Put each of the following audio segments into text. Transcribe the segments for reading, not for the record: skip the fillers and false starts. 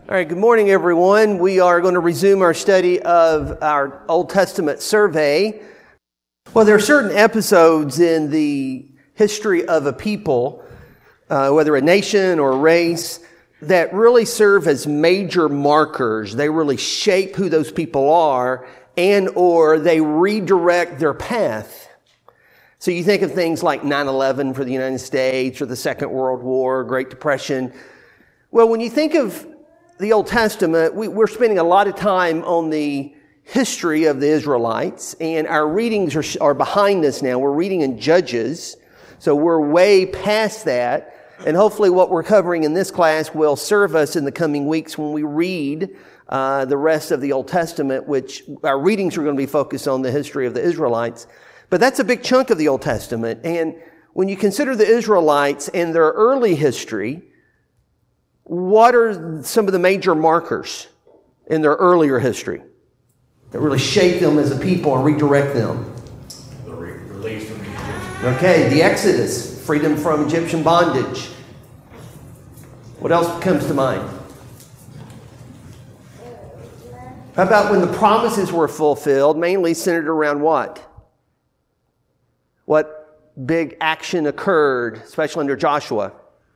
All right, good morning, everyone. We are going to resume our study of our Old Testament survey. Well, there are certain episodes in the history of a people, whether a nation or a race, that really serve as major markers. They really shape who those people are and or they redirect their path. So you think of things like 9/11 for the United States or the Second World War, Great Depression. Well, when you think of the Old Testament, we're spending a lot of time on the history of the Israelites, and our readings are behind us now. We're reading in Judges, so we're way past that, and hopefully what we're covering in this class will serve us in the coming weeks when we read the rest of the Old Testament, which our readings are going to be focused on the history of the Israelites. But that's a big chunk of the Old Testament, and when you consider the Israelites and their early history, what are some of the major markers in their earlier history that really shape them as a people and redirect them? The release from Egypt. Okay, the Exodus, freedom from Egyptian bondage. What else comes to mind? How about when the promises were fulfilled, mainly centered around what? What big action occurred, especially under Joshua?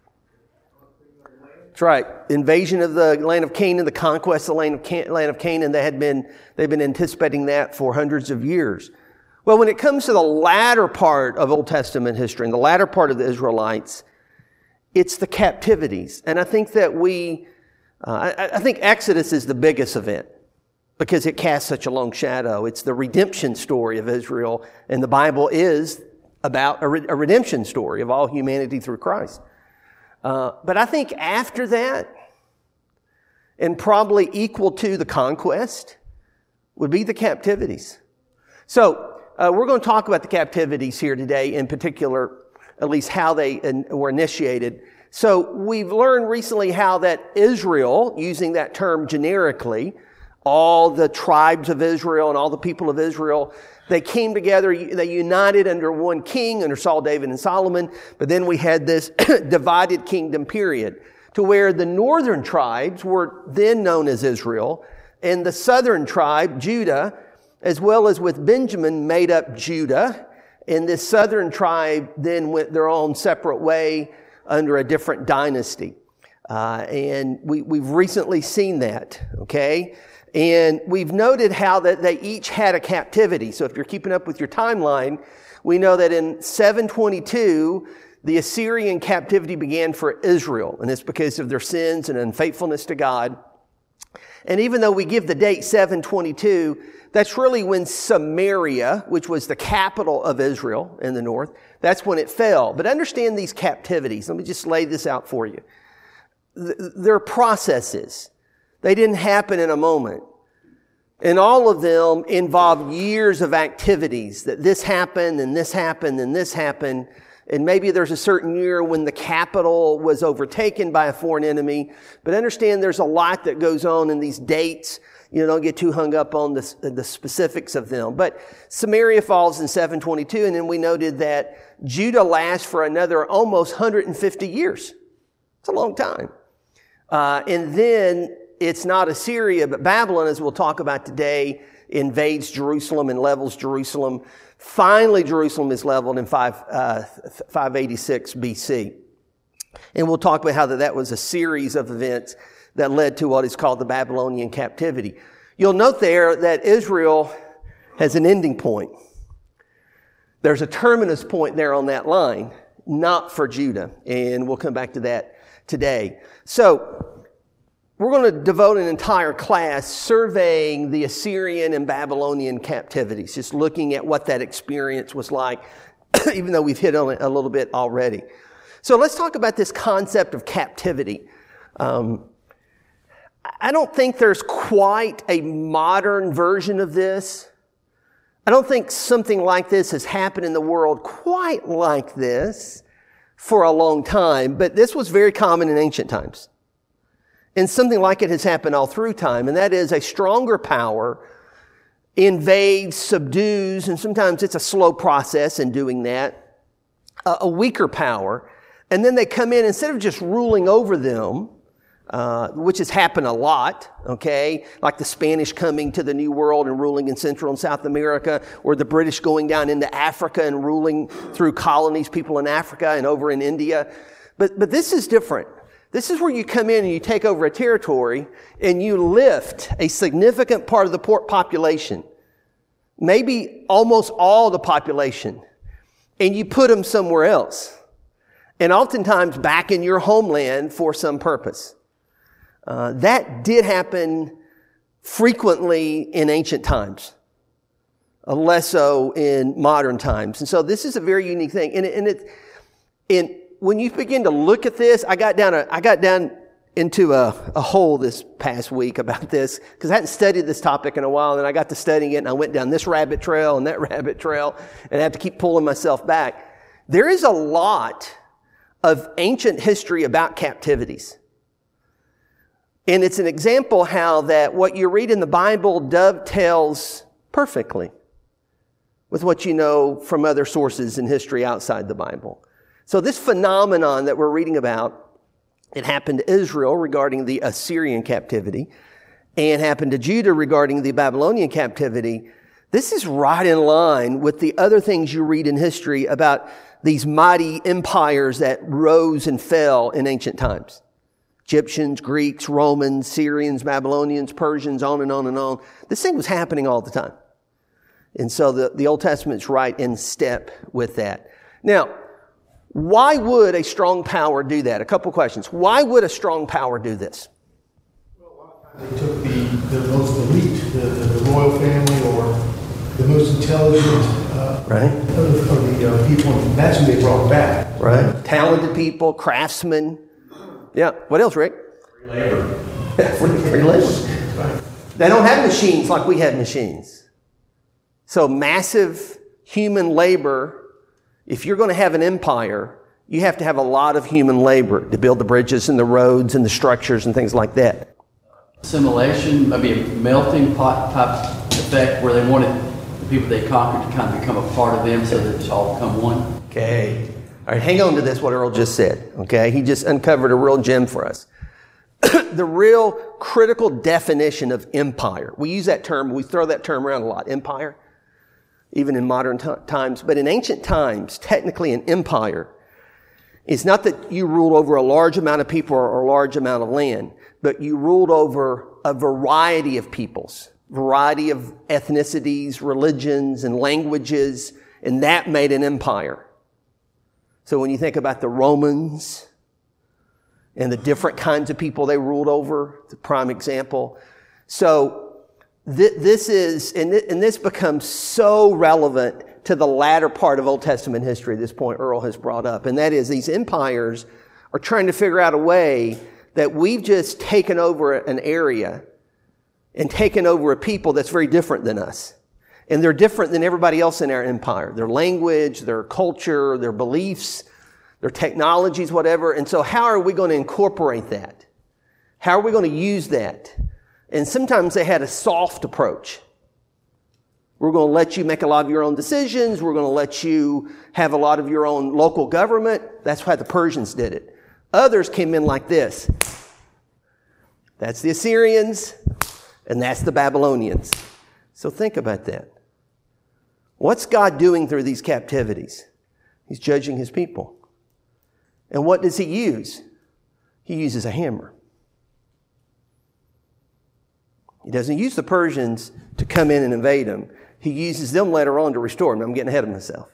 That's right. Invasion of the land of Canaan, the conquest of the land of Canaan. They've been anticipating that for hundreds of years. Well, when it comes to the latter part of Old Testament history and the latter part of the Israelites, it's the captivities. And I think that I think Exodus is the biggest event because it casts such a long shadow. It's the redemption story of Israel, and the Bible is about a redemption story of all humanity through Christ. But I think after that, and probably equal to the conquest, would be the captivities. So we're going to talk about the captivities here today, in particular, at least how they were initiated. So we've learned recently how that Israel, using that term generically, all the tribes of Israel and all the people of Israel, they came together, they united under one king, under Saul, David, and Solomon. But then we had this divided kingdom period to where the northern tribes were then known as Israel, and the southern tribe, Judah, as well as with Benjamin, made up Judah. And this southern tribe then went their own separate way under a different dynasty. And we've recently seen that, okay? And we've noted how that they each had a captivity. So if you're keeping up with your timeline, we know that in 722, the Assyrian captivity began for Israel. And it's because of their sins and unfaithfulness to God. And even though we give the date 722, that's really when Samaria, which was the capital of Israel in the north, that's when it fell. But understand these captivities. Let me just lay this out for you. They're processes. They didn't happen in a moment. And all of them involved years of activities, that this happened and this happened and this happened. And maybe there's a certain year when the capital was overtaken by a foreign enemy. But understand there's a lot that goes on in these dates. You don't get too hung up on the specifics of them. But Samaria falls in 722, and then we noted that Judah lasts for another almost 150 years. It's a long time. And then it's not Assyria, but Babylon, as we'll talk about today, invades Jerusalem and levels Jerusalem. Finally, Jerusalem is leveled in 586 BC. And we'll talk about how that was a series of events that led to what is called the Babylonian captivity. You'll note there that Israel has an ending point. There's a terminus point there on that line, not for Judah. And we'll come back to that today. So we're going to devote an entire class surveying the Assyrian and Babylonian captivities, just looking at what that experience was like, even though we've hit on it a little bit already. So let's talk about this concept of captivity. I don't think there's quite a modern version of this. I don't think something like this has happened in the world quite like this for a long time, but this was very common in ancient times. And something like it has happened all through time, and that is a stronger power invades, subdues, and sometimes it's a slow process in doing that, a weaker power, and then they come in, instead of just ruling over them, which has happened a lot, okay? Like the Spanish coming to the New World and ruling in Central and South America, or the British going down into Africa and ruling through colonies, people in Africa and over in India. But this is different. This is where you come in and you take over a territory and you lift a significant part of the population, maybe almost all the population, and you put them somewhere else. And oftentimes back in your homeland for some purpose. That did happen frequently in ancient times, less so in modern times. And so this is a very unique thing. And when you begin to look at this, I got down into a hole this past week about this because I hadn't studied this topic in a while, and I got to studying it, and I went down this rabbit trail and that rabbit trail, and I have to keep pulling myself back. There is a lot of ancient history about captivities. And it's an example how that what you read in the Bible dovetails perfectly with what you know from other sources in history outside the Bible. So this phenomenon that we're reading about, it happened to Israel regarding the Assyrian captivity, and happened to Judah regarding the Babylonian captivity. This is right in line with the other things you read in history about these mighty empires that rose and fell in ancient times. Egyptians, Greeks, Romans, Syrians, Babylonians, Persians, on and on and on. This thing was happening all the time. And so the Old Testament's right in step with that. Now, why would a strong power do that? A couple questions. Why would a strong power do this? Well, a lot of times they took the most elite, the royal family, or the most intelligent right. of the people, and that's who they brought back. Right. Talented people, craftsmen. Yeah. What else, Rick? Free labor. Free labor. Right. They don't have machines like we have machines. So massive human labor. If you're going to have an empire, you have to have a lot of human labor to build the bridges and the roads and the structures and things like that. Assimilation, maybe a melting pot type effect where they wanted the people they conquered to kind of become a part of them so that it's all become one. Okay. All right, hang on to this, what Earl just said. Okay, he just uncovered a real gem for us. The real critical definition of empire. We use that term, we throw that term around a lot, empire, even in modern times. But in ancient times, technically an empire is not that you ruled over a large amount of people or a large amount of land, but you ruled over a variety of peoples, variety of ethnicities, religions, and languages, and that made an empire. So when you think about the Romans and the different kinds of people they ruled over, the prime example. So this becomes so relevant to the latter part of Old Testament history, this point Earl has brought up. And that is these empires are trying to figure out a way that we've just taken over an area and taken over a people that's very different than us. And they're different than everybody else in our empire. Their language, their culture, their beliefs, their technologies, whatever. And so how are we going to incorporate that? How are we going to use that? And sometimes they had a soft approach. We're going to let you make a lot of your own decisions. We're going to let you have a lot of your own local government. That's why the Persians did it. Others came in like this. That's the Assyrians, and that's the Babylonians. So think about that. What's God doing through these captivities? He's judging his people. And what does he use? He uses a hammer. He doesn't use the Persians to come in and invade them. He uses them later on to restore them. I'm getting ahead of myself.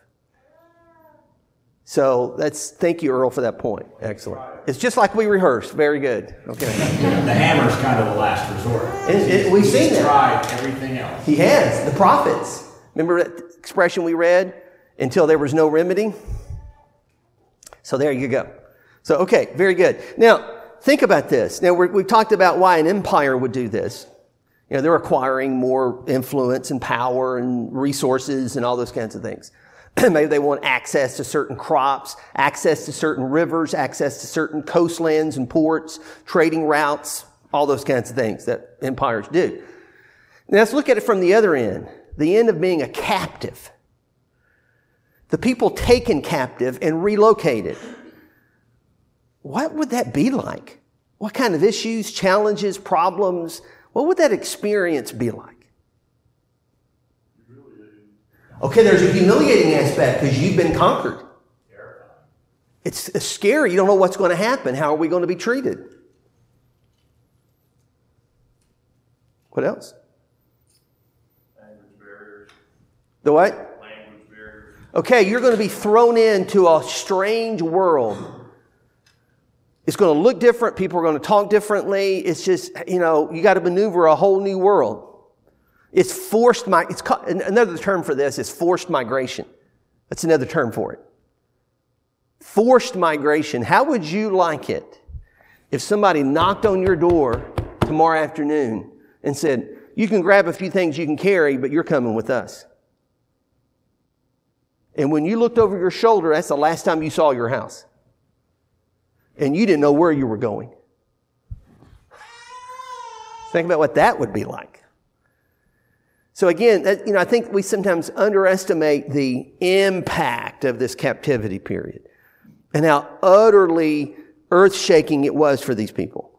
So thank you, Earl, for that point. Excellent. It's just like we rehearsed. Very good. Okay. The hammer's kind of the last resort. We've seen He's that. tried everything else. He has. The prophets. Remember that expression we read? Until there was no remedy. So there you go. So, okay, very good. Now, think about this. Now, we've talked about why an empire would do this. You know, they're acquiring more influence and power and resources and all those kinds of things. Maybe they want access to certain crops, access to certain rivers, access to certain coastlands and ports, trading routes, all those kinds of things that empires do. Now, let's look at it from the other end, the end of being a captive. The people taken captive and relocated. What would that be like? What kind of issues, challenges, problems? What would that experience be like? Okay, there's a humiliating aspect because you've been conquered. It's scary. You don't know what's going to happen. How are we going to be treated? What else? Language barriers. The what? Language barriers. Okay, you're going to be thrown into a strange world. It's going to look different. People are going to talk differently. It's just, you got to maneuver a whole new world. It's forced another term for this is forced migration. That's another term for it. Forced migration. How would you like it if somebody knocked on your door tomorrow afternoon and said, you can grab a few things you can carry, but you're coming with us? And when you looked over your shoulder, that's the last time you saw your house. And you didn't know where you were going. Think about what that would be like. So again, I think we sometimes underestimate the impact of this captivity period and how utterly earth-shaking it was for these people.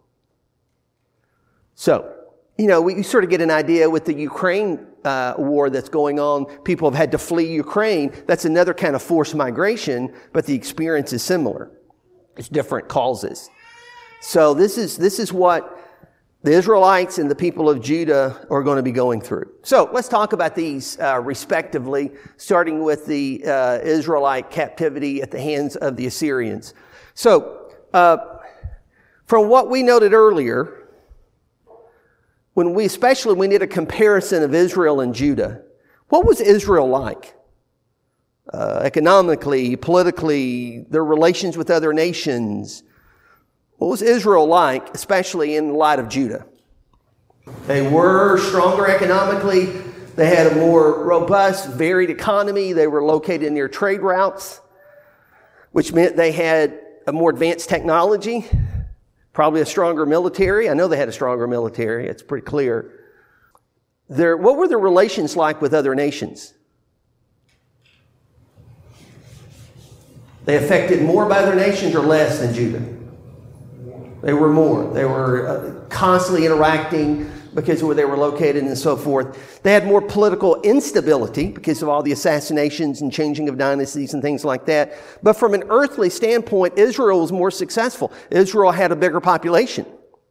So, we sort of get an idea with the Ukraine war that's going on. People have had to flee Ukraine. That's another kind of forced migration, but the experience is similar. It's different causes. So this is what the Israelites and the people of Judah are going to be going through. So let's talk about these respectively, starting with the Israelite captivity at the hands of the Assyrians. So from what we noted earlier, when we did a comparison of Israel and Judah, what was Israel like? Economically, politically, their relations with other nations. What was Israel like, especially in light of Judah? They were stronger economically. They had a more robust, varied economy. They were located near trade routes, which meant they had a more advanced technology, probably a stronger military. I know they had a stronger military. It's pretty clear. What were their relations like with other nations? They affected more by other nations or less than Judah? They were more. They were constantly interacting because of where they were located and so forth. They had more political instability because of all the assassinations and changing of dynasties and things like that. But from an earthly standpoint, Israel was more successful. Israel had a bigger population.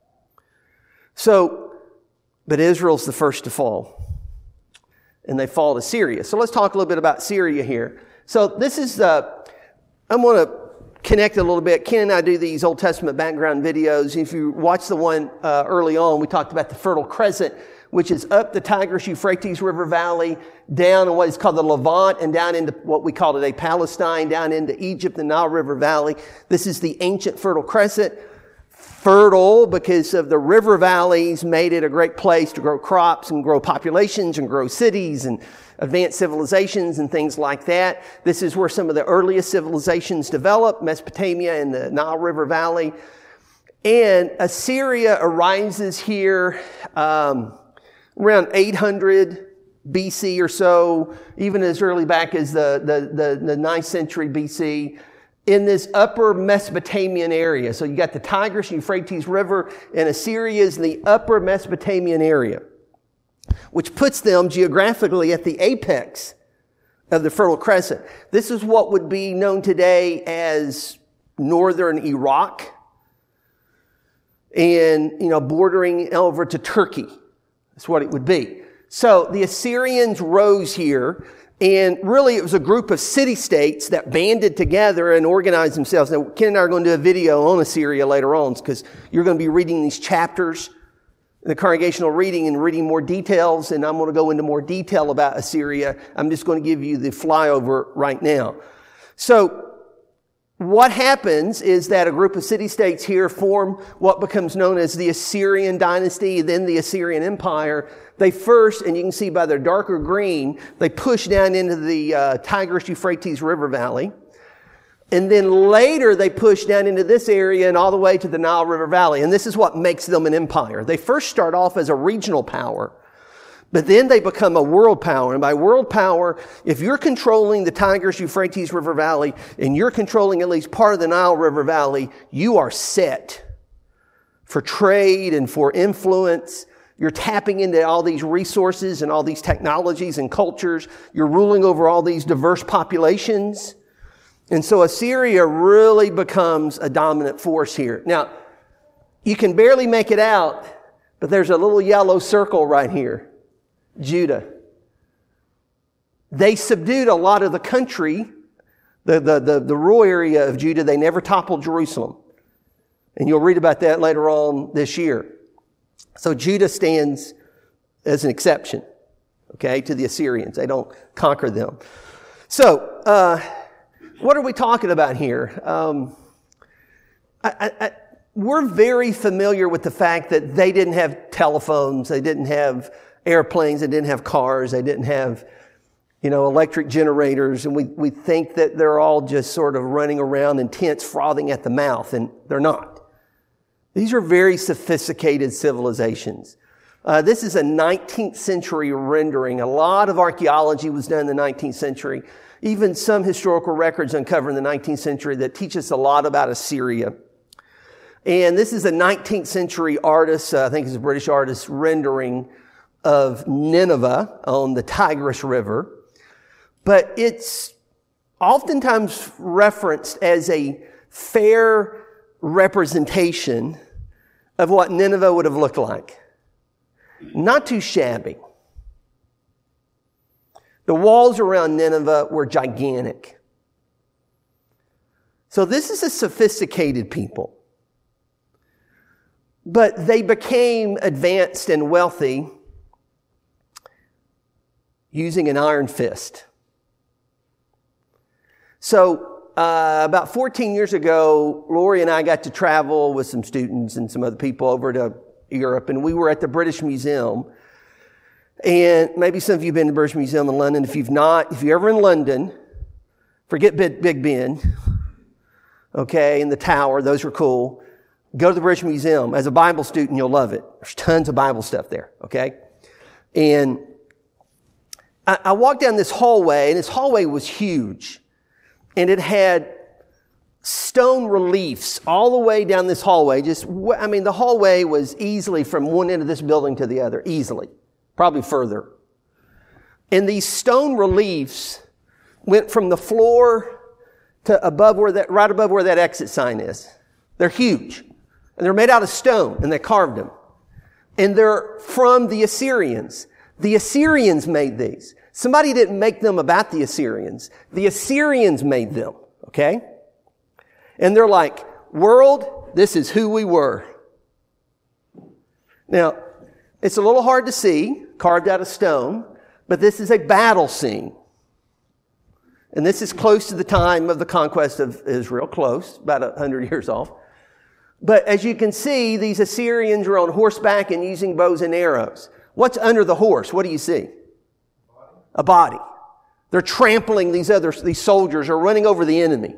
But Israel's the first to fall. And they fall to Syria. So let's talk a little bit about Syria here. So this is I'm going to connect a little bit. Ken and I do these Old Testament background videos. If you watch the one early on, we talked about the Fertile Crescent, which is up the Tigris-Euphrates River Valley, down in what is called the Levant, and down into what we call today Palestine, down into Egypt, the Nile River Valley. This is the ancient Fertile Crescent. Fertile because of the river valleys made it a great place to grow crops and grow populations and grow cities and advanced civilizations and things like that. This is where some of the earliest civilizations developed, Mesopotamia and the Nile River Valley. And Assyria arises here around 800 BC or so, even as early back as the 9th century BC, in this upper Mesopotamian area. So you got the Tigris and Euphrates River, and Assyria is in the upper Mesopotamian area, which puts them geographically at the apex of the Fertile Crescent. This is what would be known today as northern Iraq and, bordering over to Turkey. That's what it would be. So the Assyrians rose here, and really it was a group of city-states that banded together and organized themselves. Now, Ken and I are going to do a video on Assyria later on because you're going to be reading these chapters, the congregational reading, and reading more details, and I'm going to go into more detail about Assyria. I'm just going to give you the flyover right now. So what happens is that a group of city-states here form what becomes known as the Assyrian dynasty, then the Assyrian Empire. They first, and you can see by their darker green, they push down into the Tigris-Euphrates River Valley. And then later they push down into this area and all the way to the Nile River Valley. And this is what makes them an empire. They first start off as a regional power, but then they become a world power. And by world power, if you're controlling the Tigris-Euphrates River Valley and you're controlling at least part of the Nile River Valley, you are set for trade and for influence. You're tapping into all these resources and all these technologies and cultures. You're ruling over all these diverse populations. And so Assyria really becomes a dominant force here. Now, you can barely make it out, but there's a little yellow circle right here. Judah. They subdued a lot of the country, the rural area of Judah. They never toppled Jerusalem. And you'll read about that later on this year. So Judah stands as an exception, okay, to the Assyrians. They don't conquer them. So, what are we talking about here? We're very familiar with the fact that they didn't have telephones, they didn't have airplanes, they didn't have cars, they didn't have, electric generators, and we think that they're all just sort of running around in tents frothing at the mouth, and they're not. These are very sophisticated civilizations. This is a 19th century rendering. A lot of archaeology was done in the 19th century. Even some historical records uncovered in the 19th century that teach us a lot about Assyria. And this is a 19th century artist, I think it's a British artist, rendering of Nineveh on the Tigris River. But it's oftentimes referenced as a fair representation of what Nineveh would have looked like. Not too shabby. The walls around Nineveh were gigantic. So this is a sophisticated people. But they became advanced and wealthy using an iron fist. So about 14 years ago, Lori and I got to travel with some students and some other people over to Europe, and we were at the British Museum. And maybe some of you have been to the British Museum in London. If you've not, if you're ever in London, forget Big Ben, okay, and the Tower, those are cool. Go to the British Museum. As a Bible student, you'll love it. There's tons of Bible stuff there, okay? And I walked down this hallway, and this hallway was huge. And it had stone reliefs all the way down this hallway. The hallway was easily from one end of this building to the other, easily, probably further. And these stone reliefs went from the floor to right above where that exit sign is. They're huge. And they're made out of stone, and they carved them. And they're from the Assyrians. The Assyrians made these. Somebody didn't make them about the Assyrians. The Assyrians made them, okay? And they're like, world, this is who we were. Now, it's a little hard to see, carved out of stone, but this is a battle scene. And this is close to the time of the conquest of Israel, close, about 100 years off. But as you can see, these Assyrians are on horseback and using bows and arrows. What's under the horse? What do you see? A body. They're trampling these soldiers are running over the enemy.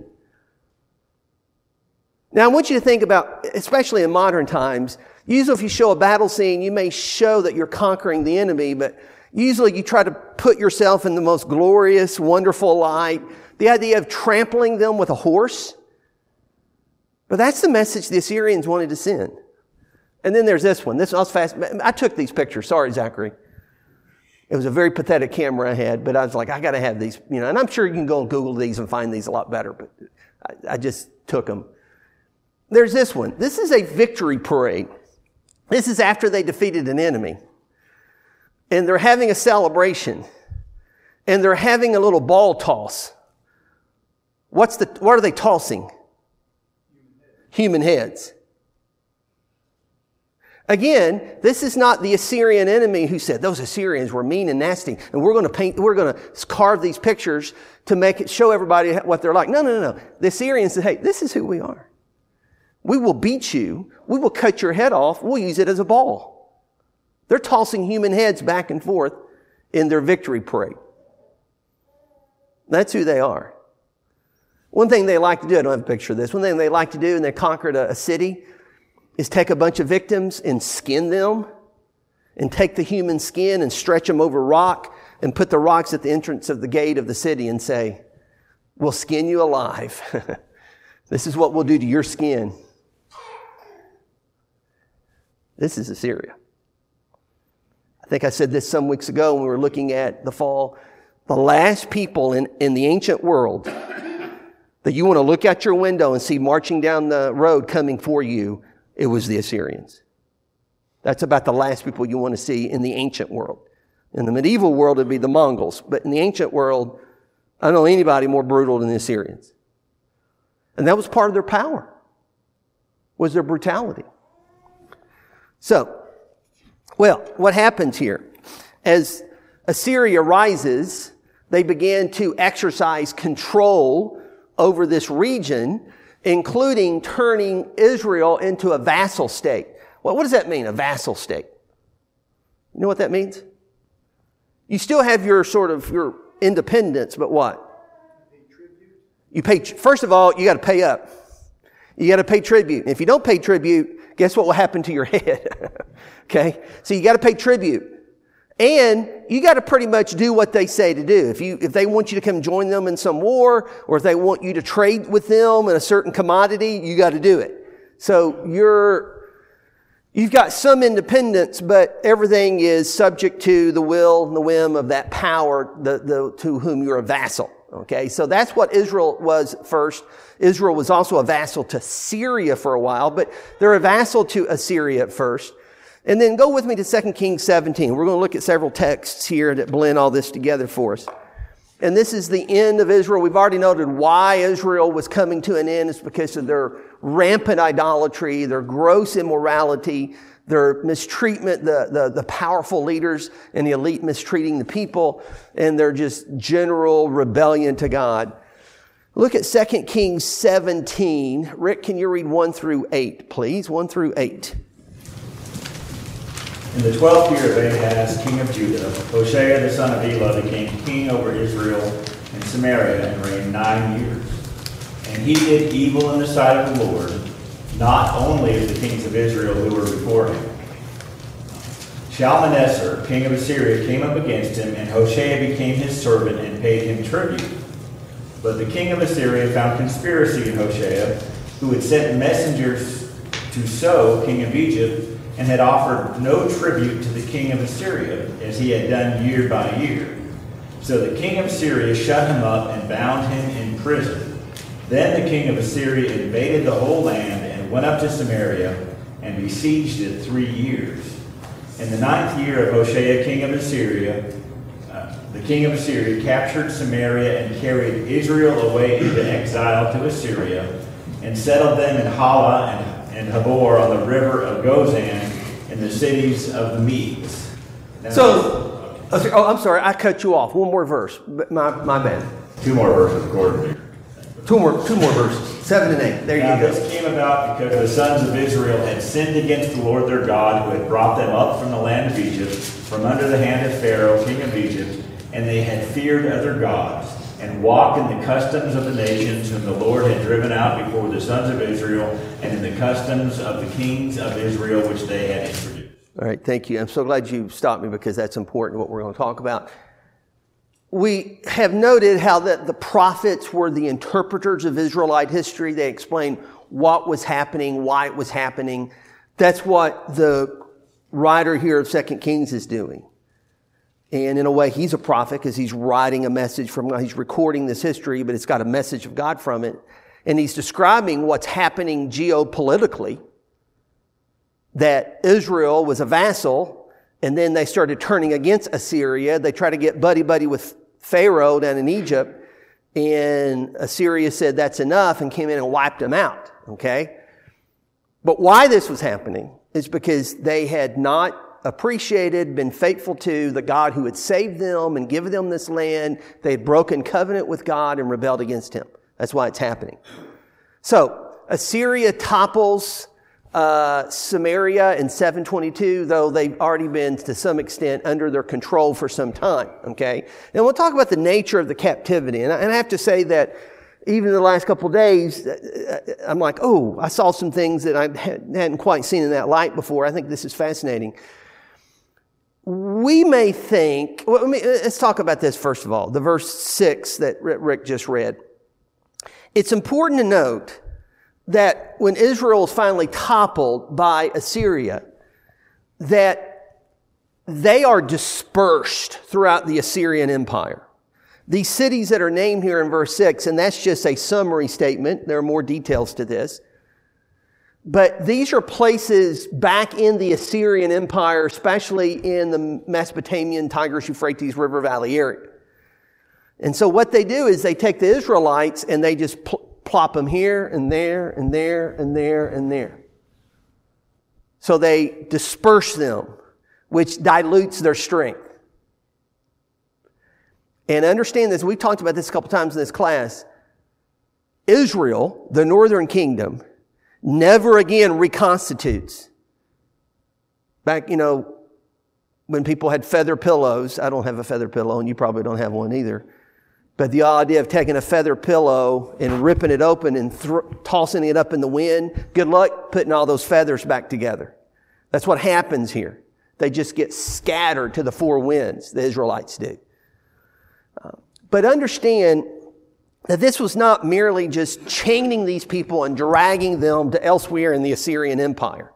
Now I want you to think about, especially in modern times, usually if you show a battle scene, you may show that you're conquering the enemy, but usually you try to put yourself in the most glorious, wonderful light. The idea of trampling them with a horse. But that's the message the Assyrians wanted to send. And then there's this one. I was fast. I took these pictures. Sorry, Zachary. It was a very pathetic camera I had, but I was like, I got to have these, and I'm sure you can go and Google these and find these a lot better, but I just took them. There's this one. This is a victory parade. This is after they defeated an enemy. And they're having a celebration. And they're having a little ball toss. What are they tossing? Human heads. Again, this is not the Assyrian enemy who said those Assyrians were mean and nasty, and we're going to carve these pictures to show everybody what they're like. No. The Assyrians said, hey, this is who we are. We will beat you. We will cut your head off. We'll use it as a ball. They're tossing human heads back and forth in their victory parade. That's who they are. One thing they like to do, I don't have a picture of this, one thing they like to do when they conquered a city is take a bunch of victims and skin them and take the human skin and stretch them over rock and put the rocks at the entrance of the gate of the city and say, we'll skin you alive. This is what we'll do to your skin. This is Assyria. I think I said this some weeks ago when we were looking at the fall. The last people in the ancient world that you want to look out your window and see marching down the road coming for you, it was the Assyrians. That's about the last people you want to see in the ancient world. In the medieval world, it'd be the Mongols. But in the ancient world, I don't know anybody more brutal than the Assyrians. And that was part of their power, was their brutality. So, well, what happens here? As Assyria rises, they began to exercise control over this region, including turning Israel into a vassal state. Well, what does that mean, a vassal state? You know what that means? You still have your independence, but what? You pay, first of all, you got to pay up. You got to pay tribute. And if you don't pay tribute, guess what will happen to your head? Okay? So you got to pay tribute. And you got to pretty much do what they say to do. If they want you to come join them in some war, or if they want you to trade with them in a certain commodity, you got to do it. So you've got some independence, but everything is subject to the will and the whim of that power to whom you're a vassal. Okay, so that's what Israel was first. Israel was also a vassal to Syria for a while, but they're a vassal to Assyria at first. And then go with me to 2 Kings 17. We're going to look at several texts here that blend all this together for us. And this is the end of Israel. We've already noted why Israel was coming to an end. It's because of their rampant idolatry, their gross immorality, their mistreatment, the powerful leaders and the elite mistreating the people, and their just general rebellion to God. Look at 2 Kings 17. Rick, can you read 1 through 8, please? 1 through 8. In the 12th year of Ahaz, king of Judah, Hoshea the son of Elah became king over Israel and Samaria and reigned 9 years. And he did evil in the sight of the Lord, not only as the kings of Israel who were before him. Shalmaneser, king of Assyria, came up against him, and Hoshea became his servant and paid him tribute. But the king of Assyria found conspiracy in Hoshea, who had sent messengers to So, king of Egypt, and had offered no tribute to the king of Assyria, as he had done year by year. So the king of Assyria shut him up and bound him in prison. Then the king of Assyria invaded the whole land and went up to Samaria and besieged it 3 years. In the 9th year of Hoshea, king of Assyria, the king of Assyria captured Samaria and carried Israel away into exile to Assyria and settled them in Hala and Habor on the river of Gozan in the cities of the Medes. Now, I'm sorry, I cut you off. One more verse. My bad. 2 more verses according to Two more verses. 7 and 8. There you go. This came about because the sons of Israel had sinned against the Lord their God, who had brought them up from the land of Egypt, from under the hand of Pharaoh, king of Egypt, and they had feared other gods, and walked in the customs of the nations whom the Lord had driven out before the sons of Israel, and in the customs of the kings of Israel which they had introduced. All right, thank you. I'm so glad you stopped me because that's important what we're going to talk about. We have noted how that the prophets were the interpreters of Israelite history. They explained what was happening, why it was happening. That's what the writer here of 2 Kings is doing. And in a way, he's a prophet because he's writing a message he's recording this history, but it's got a message of God from it. And he's describing what's happening geopolitically, that Israel was a vassal, and then they started turning against Assyria. They tried to get buddy-buddy with Pharaoh down in Egypt, and Assyria said that's enough and came in and wiped them out, okay? But why this was happening is because they had not appreciated, been faithful to the God who had saved them and given them this land. They had broken covenant with God and rebelled against him. That's why it's happening. So, Assyria topples Samaria in 722, though they've already been to some extent under their control for some time, okay? And we'll talk about the nature of the captivity. And I have to say that even in the last couple of days, I'm like, oh, I saw some things that I hadn't quite seen in that light before. I think this is fascinating. We may think, well, let's talk about this first of all, the verse 6 that Rick just read. It's important to note that when Israel is finally toppled by Assyria, that they are dispersed throughout the Assyrian Empire. These cities that are named here in verse 6, and that's just a summary statement. There are more details to this. But these are places back in the Assyrian Empire, especially in the Mesopotamian, Tigris-Euphrates River Valley area. And so what they do is they take the Israelites and they just plop them here and there and there and there and there. So they disperse them, which dilutes their strength. And understand this, we've talked about this a couple times in this class. Israel, the northern kingdom, never again reconstitutes. Back, when people had feather pillows, I don't have a feather pillow and you probably don't have one either. But the idea of taking a feather pillow and ripping it open and tossing it up in the wind, good luck putting all those feathers back together. That's what happens here. They just get scattered to the four winds, the Israelites do. But understand that this was not merely just chaining these people and dragging them to elsewhere in the Assyrian Empire.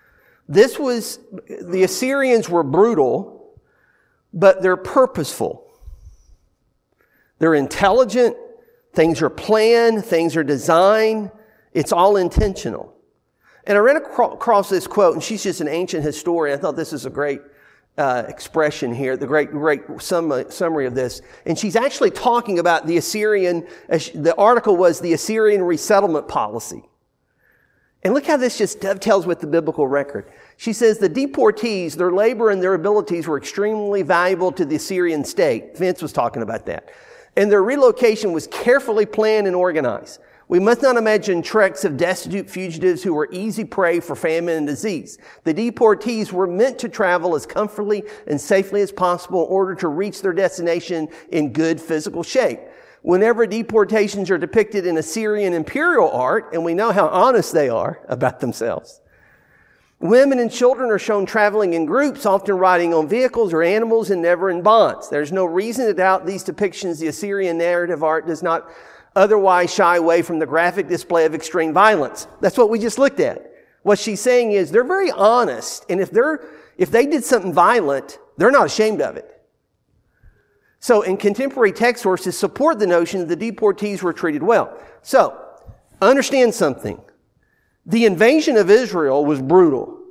The Assyrians were brutal, but they're purposeful. They're intelligent, things are planned, things are designed, it's all intentional. And I ran across this quote, and she's just an ancient historian. I thought this is a great expression here, the great summary of this. And she's actually talking about the Assyrian, the article was the Assyrian resettlement policy. And look how this just dovetails with the biblical record. She says the deportees, their labor and their abilities were extremely valuable to the Assyrian state. Vince was talking about that. And their relocation was carefully planned and organized. We must not imagine treks of destitute fugitives who were easy prey for famine and disease. The deportees were meant to travel as comfortably and safely as possible in order to reach their destination in good physical shape. Whenever deportations are depicted in Assyrian imperial art, and we know how honest they are about themselves, women and children are shown traveling in groups, often riding on vehicles or animals and never in bonds. There's no reason to doubt these depictions. The Assyrian narrative art does not otherwise shy away from the graphic display of extreme violence. That's what we just looked at. What she's saying is they're very honest, and if they did something violent, they're not ashamed of it. So, in contemporary text sources support the notion that the deportees were treated well. So, understand something. The invasion of Israel was brutal.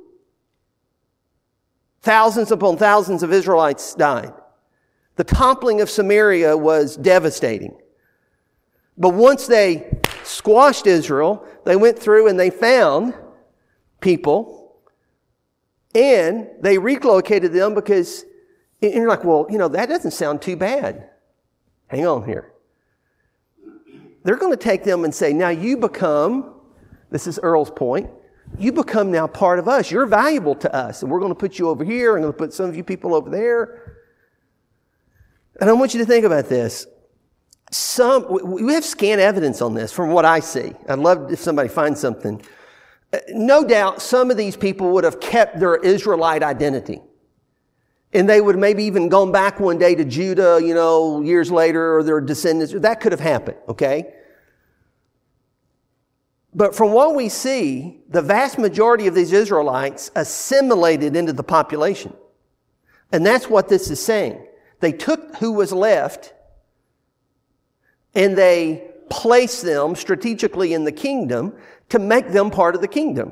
Thousands upon thousands of Israelites died. The toppling of Samaria was devastating. But once they squashed Israel, they went through and they found people and they relocated them because, and you're like, well, that doesn't sound too bad. Hang on here. They're going to take them and say, now you become, this is Earl's point, you become now part of us. You're valuable to us. And we're going to put you over here. I'm going to put some of you people over there. And I want you to think about this. We have scant evidence on this from what I see. I'd love if somebody finds something. No doubt some of these people would have kept their Israelite identity. And they would have maybe even gone back one day to Judah, years later, or their descendants. That could have happened, okay? But from what we see, the vast majority of these Israelites assimilated into the population. And that's what this is saying. They took who was left and they placed them strategically in the kingdom to make them part of the kingdom.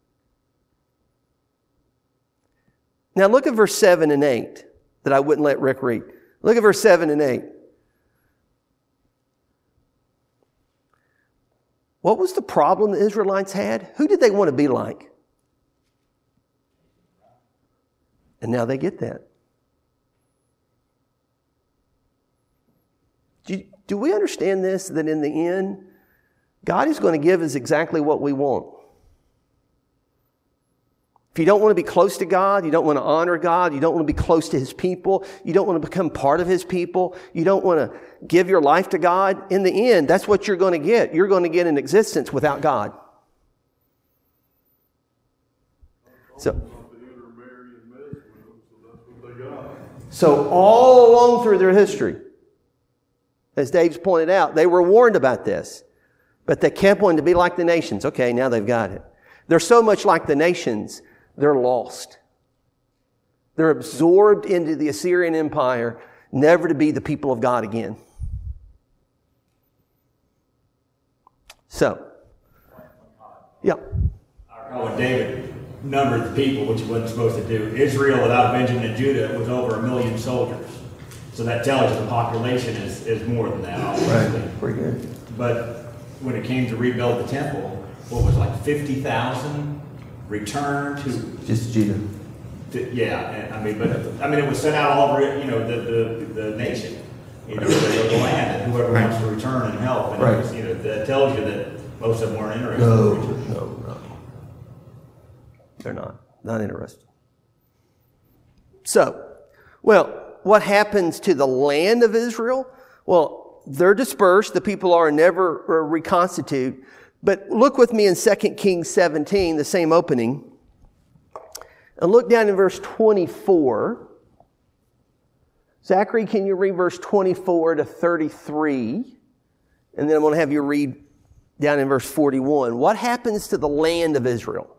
Now look at verse 7 and 8 that I wouldn't let Rick read. Look at verse 7 and 8. What was the problem the Israelites had? Who did they want to be like? And now they get that. Do we understand this, that in the end, God is going to give us exactly what we want? If you don't want to be close to God, you don't want to honor God, you don't want to be close to His people, you don't want to become part of His people, you don't want to give your life to God, in the end, that's what you're going to get. You're going to get an existence without God. So all along through their history, as Dave's pointed out, they were warned about this, but they kept wanting to be like the nations. Okay, now they've got it. They're so much like the nations, they're lost. They're absorbed into the Assyrian Empire, never to be the people of God again. So, yeah. When David numbered the people, which he wasn't supposed to do, Israel without Benjamin and Judah was over 1 million soldiers. So that tells you the population is more than that, obviously. Right. Pretty good. But when it came to rebuild the temple, what was like 50,000 returned to Just Judah. yeah, and it was sent out all over the nation, the land, and whoever wants to return and help, and it was, that tells you that most of them weren't interested. No. They're not interested. So, what happens to the land of Israel? Well, they're dispersed. The people are never reconstitute. But look with me in 2 Kings 17, the same opening. And look down in verse 24. Zachary, can you read verse 24 to 33? And then I'm going to have you read down in verse 41. What happens to the land of Israel?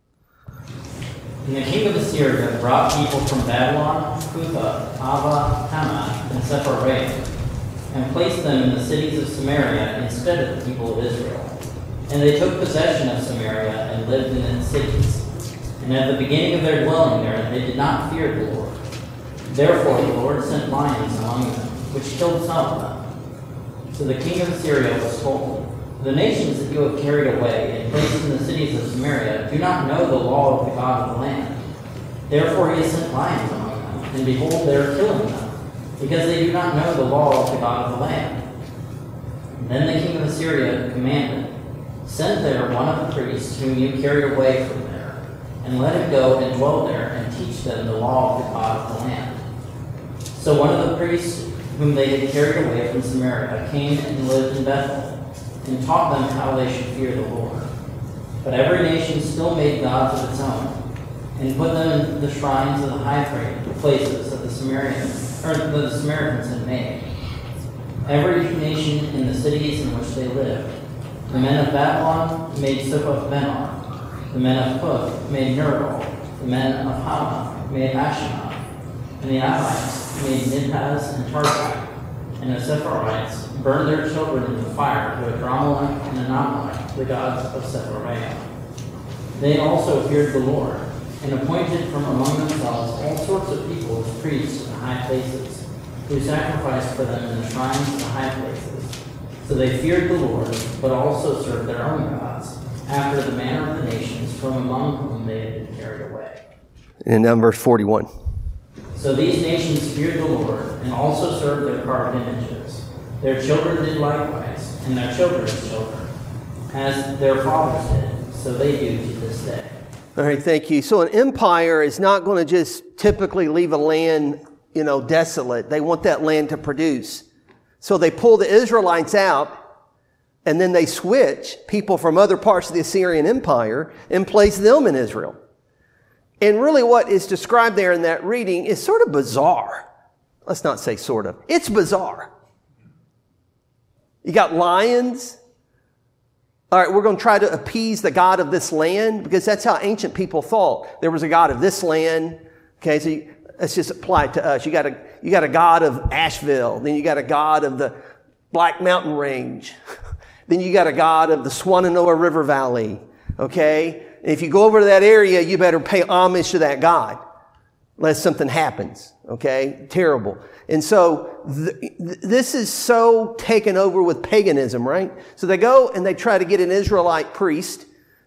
And the king of Assyria brought people from Babylon, Cutha, Ava, Hamath, and Sepharvaim, and placed them in the cities of Samaria instead of the people of Israel. And they took possession of Samaria and lived in its cities. And at the beginning of their dwelling there, they did not fear the Lord. Therefore the Lord sent lions among them, which killed some of them. So the king of Assyria was told, the nations that you have carried away and placed in the cities of Samaria do not know the law of the God of the land. Therefore he has sent lions among them, and behold, they are killing them, because they do not know the law of the God of the land. And then the king of Assyria commanded, send there one of the priests whom you carried away from there, and let him go and dwell there and teach them the law of the God of the land. So one of the priests whom they had carried away from Samaria came and lived in Bethel, and taught them how they should fear the Lord. But every nation still made gods of its own, and put them in the shrines of the high places that the Samaritans had made. Every nation in the cities in which they lived. The men of Babylon made Succoth-Benoar. The men of Put made Nergal. The men of Hamath made Ashnah. And the Avites made Nidhaz and Tartak. And the Sepharites burned their children in the fire to Adramelech and Anamelech, the gods of Sepharvaim. They also feared the Lord, and appointed from among themselves all sorts of people as priests in the high places, who sacrificed for them in the shrines of the high places. So they feared the Lord, but also served their own gods, after the manner of the nations from among whom they had been carried away. And now verse 41. So these nations feared the Lord, and also served their carved images. Their children did likewise, and their children's children, as their fathers did, so they do to this day. All right, thank you. So an empire is not going to just typically leave a land, desolate. They want that land to produce. So they pull the Israelites out, and then they switch people from other parts of the Assyrian Empire and place them in Israel. And really what is described there in that reading is sort of bizarre. Let's not say sort of. It's bizarre. You got lions. All right, we're going to try to appease the God of this land, because that's how ancient people thought. There was a God of this land. Okay, so let's just apply it to us. You got a God of Asheville. Then you got a God of the Black Mountain Range. Then you got a God of the Swannanoa River Valley. Okay? And if you go over to that area, you better pay homage to that God, unless something happens. Okay? Terrible. And so this is so taken over with paganism, right? So they go and they try to get an Israelite priests,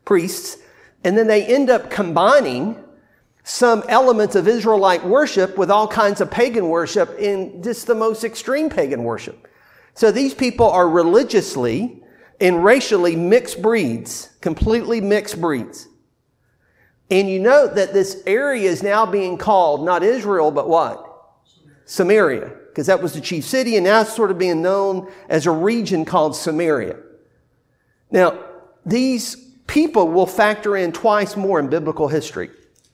and then they end up combining some elements of Israelite worship with all kinds of pagan worship in just the most extreme pagan worship. So these people are religiously and racially mixed breeds, completely mixed breeds. And you note that this area is now being called not Israel, but what? Samaria, because that was the chief city, and now it's sort of being known as a region called Samaria. Now, these people will factor in twice more in biblical history.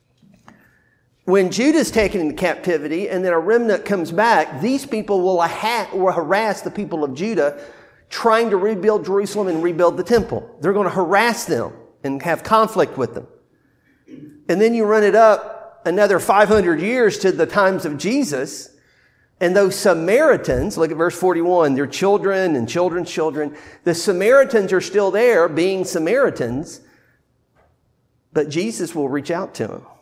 When Judah's taken into captivity and then a remnant comes back, these people will harass the people of Judah trying to rebuild Jerusalem and rebuild the temple. They're going to harass them and have conflict with them. And then you run it up another 500 years to the times of Jesus. And those Samaritans, look at verse 41, their children and children's children. The Samaritans are still there being Samaritans, but Jesus will reach out to them.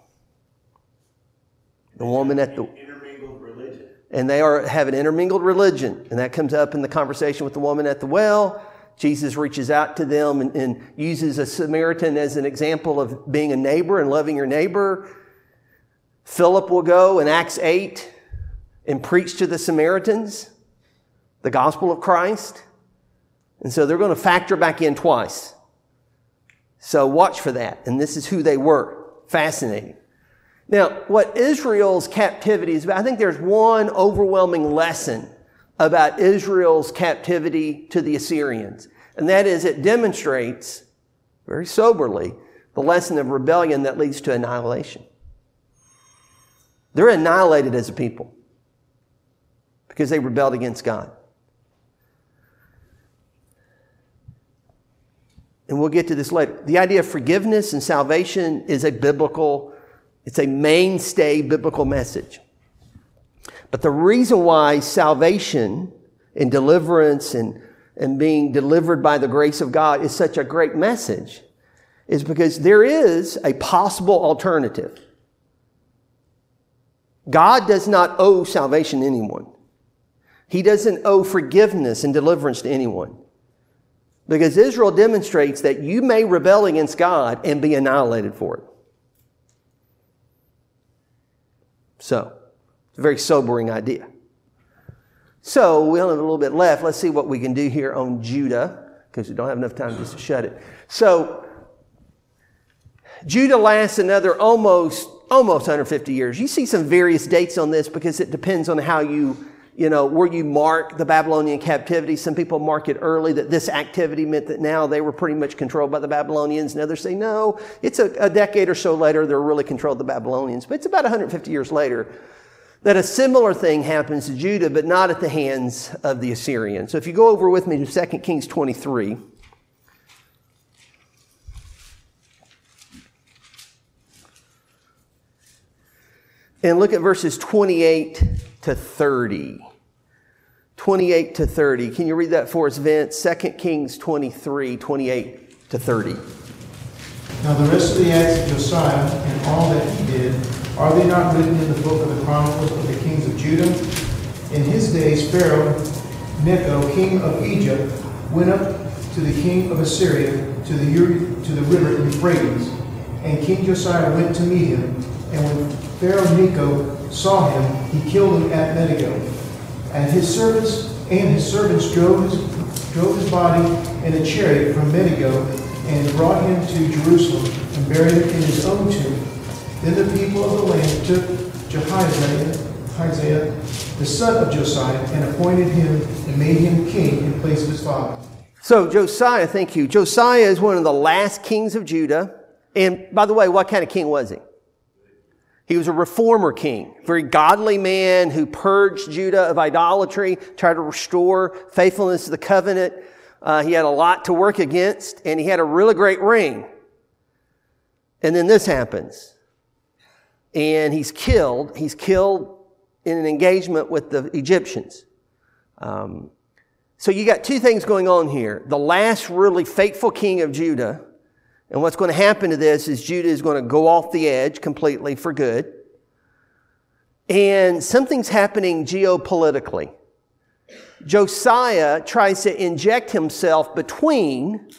The woman at the... Intermingled religion. And they have an intermingled religion. And that comes up in the conversation with the woman at the well. Jesus reaches out to them and uses a Samaritan as an example of being a neighbor and loving your neighbor. Philip will go in Acts 8 and preach to the Samaritans the gospel of Christ. And so they're going to factor back in twice. So watch for that. And this is who they were. Fascinating. Now, what Israel's captivity is about, I think there's one overwhelming lesson about Israel's captivity to the Assyrians. And that is it demonstrates, very soberly, the lesson of rebellion that leads to annihilation. They're annihilated as a people because they rebelled against God. And we'll get to this later. The idea of forgiveness and salvation is it's a mainstay biblical message. But the reason why salvation and deliverance and being delivered by the grace of God is such a great message is because there is a possible alternative. God does not owe salvation to anyone. He doesn't owe forgiveness and deliverance to anyone. Because Israel demonstrates that you may rebel against God and be annihilated for it. So, it's a very sobering idea. So, we only have a little bit left. Let's see what we can do here on Judah, because we don't have enough time just to shut it. So, Judah lasts another almost 150 years. You see some various dates on this because it depends on how where you mark the Babylonian captivity. Some people mark it early, that this activity meant that now they were pretty much controlled by the Babylonians. And others say, no, it's a decade or so later they're really controlled by the Babylonians. But it's about 150 years later that a similar thing happens to Judah, but not at the hands of the Assyrians. So if you go over with me to 2 Kings 23. And look at verses 28 to 30. 28 to 30. Can you read that for us, Vince? 2 Kings 23, 28 to 30. Now the rest of the acts of Josiah and all that he did, are they not written in the book of the Chronicles of the kings of Judah? In his days Pharaoh Necho, king of Egypt, went up to the king of Assyria to the river Euphrates, and King Josiah went to meet him, and when Pharaoh Necho saw him, he killed him at Megiddo. And his servants drove his body in a chariot from Megiddo and brought him to Jerusalem and buried him in his own tomb. Then the people of the land took Jehoiada, the son of Josiah, and appointed him and made him king in place of his father. So Josiah, thank you. Josiah is one of the last kings of Judah. And by the way, what kind of king was he? He was a reformer king, very godly man who purged Judah of idolatry, tried to restore faithfulness to the covenant. He had a lot to work against, and he had a really great reign. And then this happens. And he's killed. He's killed in an engagement with the Egyptians. So you got two things going on here. The last really faithful king of Judah. And what's going to happen to this is Judah is going to go off the edge completely for good. And something's happening geopolitically. Josiah tries to inject himself between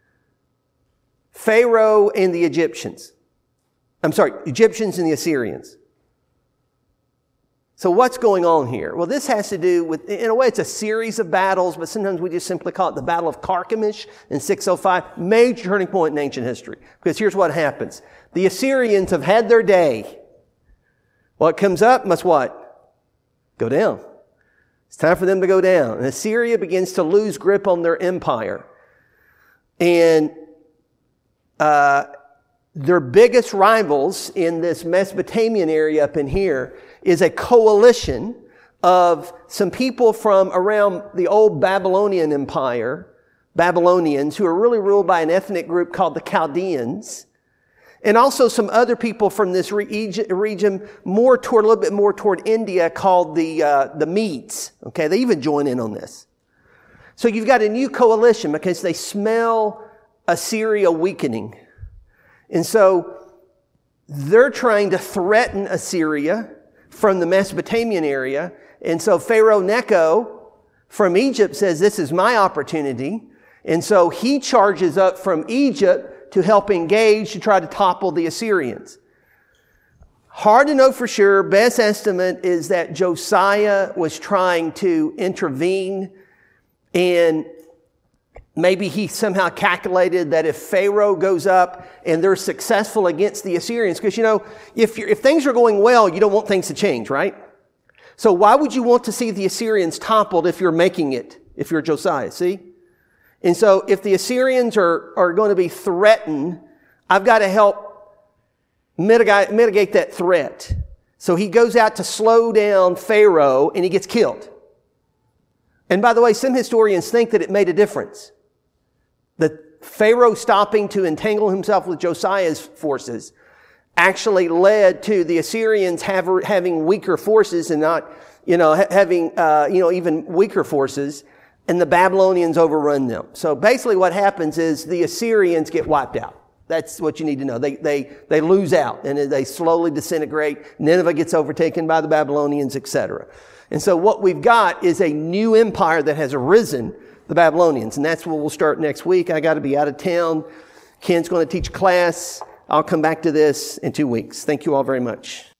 Pharaoh and the Egyptians. Egyptians and the Assyrians. So what's going on here? Well, this has to do with, in a way, it's a series of battles, but sometimes we just simply call it the Battle of Carchemish in 605. Major turning point in ancient history. Because here's what happens. The Assyrians have had their day. What comes up must what? Go down. It's time for them to go down. And Assyria begins to lose grip on their empire. And their biggest rivals in this Mesopotamian area up in here is a coalition of some people from around the old Babylonian Empire, Babylonians, who are really ruled by an ethnic group called the Chaldeans. And also some other people from this region, a little bit more toward India, called the Medes. Okay, they even join in on this. So you've got a new coalition because they smell Assyria weakening. And so they're trying to threaten Assyria from the Mesopotamian area. And so Pharaoh Necho from Egypt says, this is my opportunity. And so he charges up from Egypt to help engage to try to topple the Assyrians. Hard to know for sure. Best estimate is that Josiah was trying to intervene, and maybe he somehow calculated that if Pharaoh goes up and they're successful against the Assyrians, because if things are going well, you don't want things to change, right? So why would you want to see the Assyrians toppled if you're making it, if you're Josiah, see? And so if the Assyrians are going to be threatened, I've got to help mitigate that threat. So he goes out to slow down Pharaoh, and he gets killed. And by the way, some historians think that it made a difference. That Pharaoh stopping to entangle himself with Josiah's forces actually led to the Assyrians having weaker forces and not, having, even weaker forces, and the Babylonians overrun them. So basically what happens is the Assyrians get wiped out. That's what you need to know. They lose out, and they slowly disintegrate. Nineveh gets overtaken by the Babylonians, etc. And so what we've got is a new empire that has arisen, the Babylonians. And that's what we'll start next week. I got to be out of town. Ken's going to teach class. I'll come back to this in 2 weeks. Thank you all very much.